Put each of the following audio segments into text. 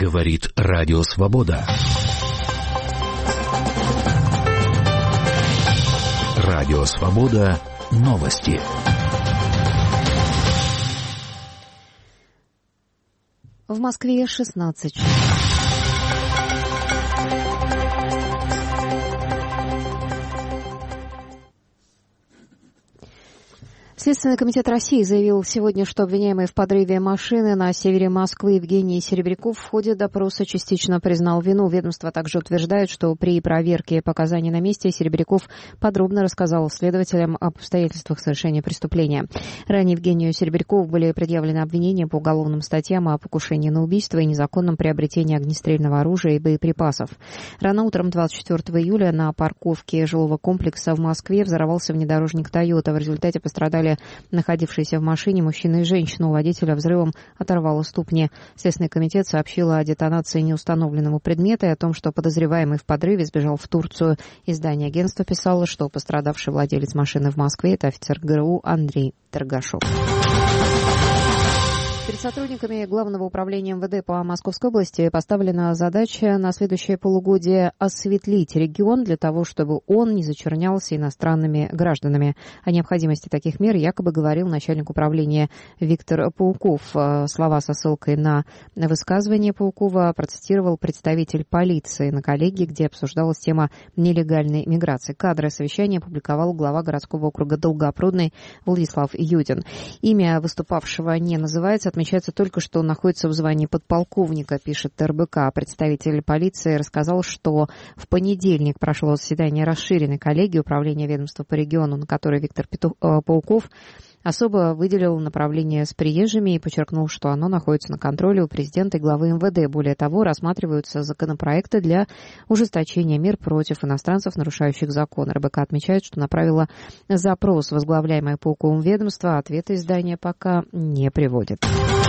Говорит Радио Свобода. Радио Свобода. Новости. В Москве 16. Следственный комитет России заявил сегодня, что обвиняемый в подрыве машины на севере Москвы Евгений Серебряков в ходе допроса частично признал вину. Ведомство также утверждает, что при проверке показаний на месте Серебряков подробно рассказал следователям об обстоятельствах совершения преступления. Ранее Евгению Серебрякову были предъявлены обвинения по уголовным статьям о покушении на убийство и незаконном приобретении огнестрельного оружия и боеприпасов. Рано утром 24 июля на парковке жилого комплекса в Москве взорвался внедорожник «Тойота». В результате пострадали находившиеся в машине мужчина и женщина. У водителя взрывом оторвало ступни. Следственный комитет сообщил о детонации неустановленного предмета и о том, что подозреваемый в подрыве сбежал в Турцию. Издание агентства писало, что пострадавший владелец машины в Москве – это офицер ГРУ Андрей Торгашов. Перед сотрудниками Главного управления МВД по Московской области поставлена задача на следующее полугодие осветлить регион для того, чтобы он не зачернялся иностранными гражданами. О необходимости таких мер якобы говорил начальник управления Виктор Пауков. Слова со ссылкой на высказывание Паукова процитировал представитель полиции на коллегии, где обсуждалась тема нелегальной миграции. Кадры совещания опубликовал глава городского округа Долгопрудный Владислав Юдин. Имя выступавшего не называется. Отмечается только, что он находится в звании подполковника, пишет РБК. Представитель полиции рассказал, что в понедельник прошло заседание расширенной коллегии управления ведомства по региону, на которой Виктор Пауков особо выделил направление с приезжими и подчеркнул, что оно находится на контроле у президента и главы МВД. Более того, рассматриваются законопроекты для ужесточения мер против иностранцев, нарушающих закон. РБК отмечает, что направила запрос, возглавляемое Пауковым ведомство, ответа издания пока не приводит.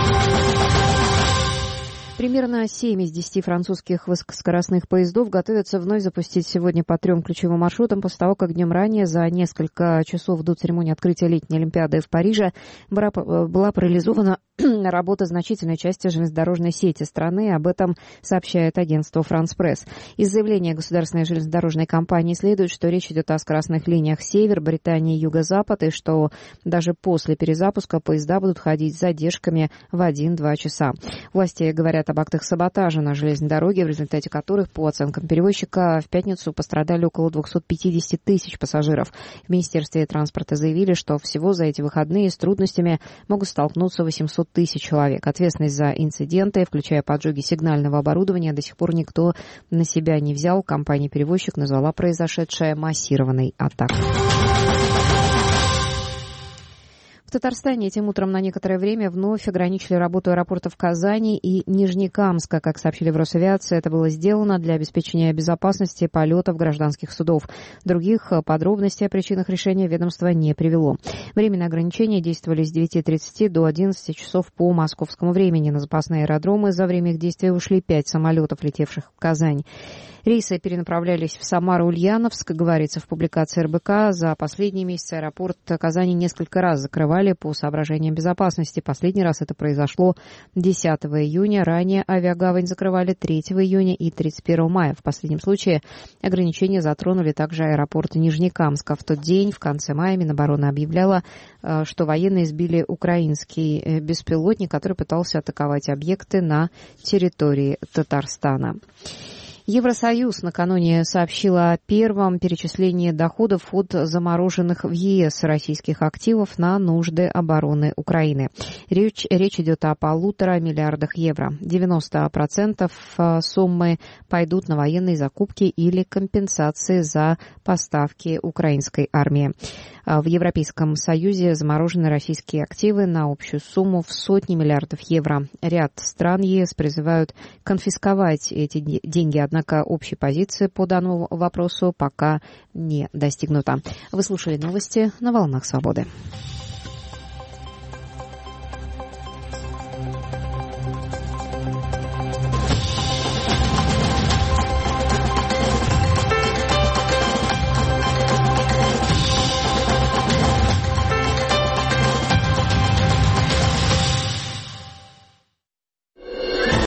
Примерно 7 из 10 французских высокоскоростных поездов готовятся вновь запустить сегодня по 3 ключевым маршрутам после того, как днем ранее за несколько часов до церемонии открытия летней Олимпиады в Париже была парализована работа значительной части железнодорожной сети страны. Об этом сообщает агентство «Франс Пресс». Из заявления государственной железнодорожной компании следует, что речь идет о скоростных линиях «Север», «Британия», «Юго-Запад», и что даже после перезапуска поезда будут ходить с задержками в 1-2 часа. Власти говорят об актах саботажа на железной дороге, в результате которых, по оценкам перевозчика, в пятницу пострадали около 250 тысяч пассажиров. В Министерстве транспорта заявили, что всего за эти выходные с трудностями могут столкнуться 800 тысяч человек. Ответственность за инциденты, включая поджоги сигнального оборудования, до сих пор никто на себя не взял. Компания-перевозчик назвала произошедшее массированной атакой. В Татарстане этим утром на некоторое время вновь ограничили работу аэропортов Казани и Нижнекамска. Как сообщили в Росавиации, это было сделано для обеспечения безопасности полетов гражданских судов. Других подробностей о причинах решения ведомство не привело. Временные ограничения действовали с 9:30 до 11 часов по московскому времени. На запасные аэродромы за время их действия ушли 5 самолетов, летевших в Казань. Рейсы перенаправлялись в Самару, Ульяновск. Говорится в публикации РБК, за последние месяцы аэропорт Казани несколько раз закрывали по соображениям безопасности. Последний раз это произошло 10 июня. Ранее авиагавань закрывали 3 июня и 31 мая. В последнем случае ограничения затронули также аэропорт Нижнекамска. В тот день, в конце мая, Минобороны объявляла, что военные сбили украинский беспилотник, который пытался атаковать объекты на территории Татарстана. Евросоюз накануне сообщил о первом перечислении доходов от замороженных в ЕС российских активов на нужды обороны Украины. Речь идет о 1,5 миллиарда евро. 90% суммы пойдут на военные закупки или компенсации за поставки украинской армии. В Европейском Союзе заморожены российские активы на общую сумму в сотни миллиардов евро. Ряд стран ЕС призывают конфисковать эти деньги, однако общей позиции по данному вопросу пока не достигнута. Вы слушали новости на «Волнах Свободы».